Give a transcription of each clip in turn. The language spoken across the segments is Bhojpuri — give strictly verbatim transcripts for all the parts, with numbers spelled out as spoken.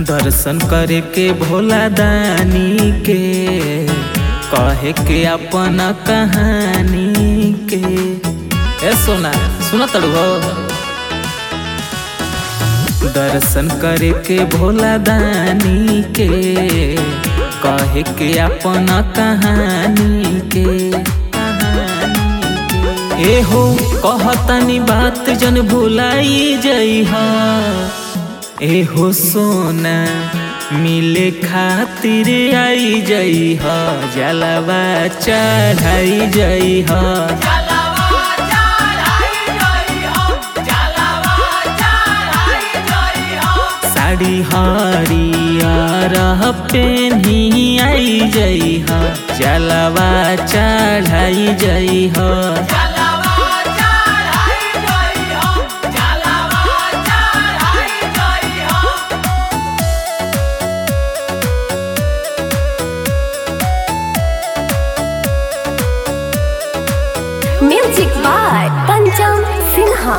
दर्शन करे के भोला दानी के कहे के अपन कहानी के। ए सोना सुना तड़ू हो। दर्शन करे के भोला दानी के कहे के अपन कहानी के ए हो कहतनी बात जन भुलाई जइहा। ए हो सोना मिले खातिर आई जइहा, जलवा चढ़ाई जइहा। साड़ी हरियर पेन्ही आई जइहा, जलवा चढ़ाई जइहा। म्यूजिक बाय पंचम सिन्हा।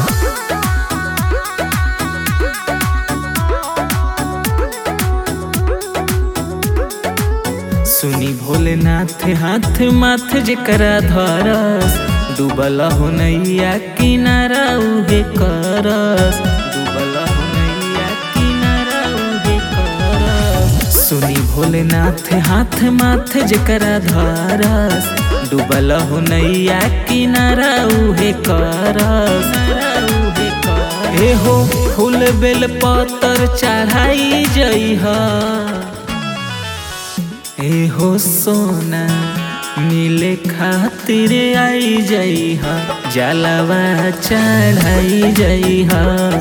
सुनी भोलेनाथ हाथ माथ जेकरा धरस, डूबल हो नैया किनारा उहे करस। डूबल हो नैया किनारा उहे करस। सुनी भोलेनाथ हाथ माथ जेकरा धरस, डूबल हो नैया किनारा उहे करस। ए हो फूल बेल पतर चढ़ाई जइहा। ए हो सोना मिले खातिर आई जइहा, जलवा चढ़ाई जइहा।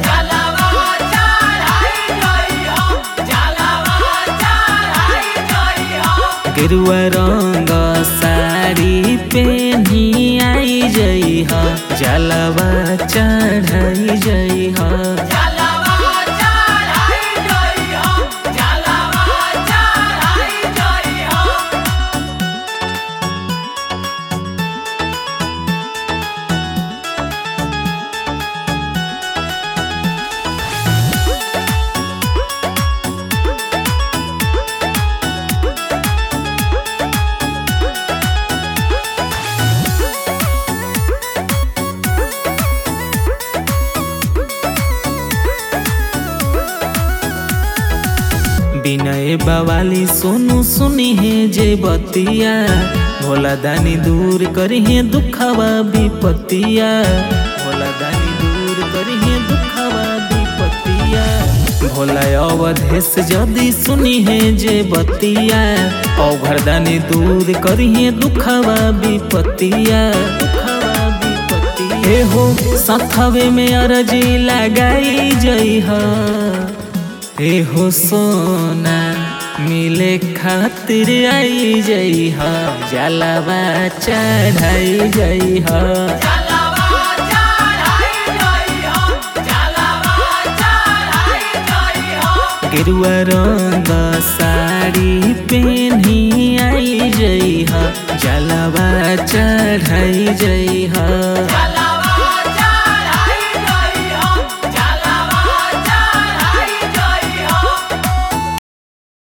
गेरुआ रंग साड़ी पेन्ही आई जइहा, जलवा चढ़ाई जइहा। विनय बवाली सोनू सुनी है जे बतिया, भोला दानी दूर करी है दुखवा विपतिया। भोला दानी दूर करी है दुखवा विपतिया। भोला अवधेश जदी सुनी है जे बतिया, औघर दानी दूर करी है दुखवा विपतिया। दुखवा विपतिया ए हो सथवे में अरजी लगाई जइहा। ए हो सोना मिले खातिर आई जइहा, जलवा चढ़ाई जइहा। गेरुआ रंग साड़ी पेन्ही आई जइहा, जलवा चढ़ाई जइहा।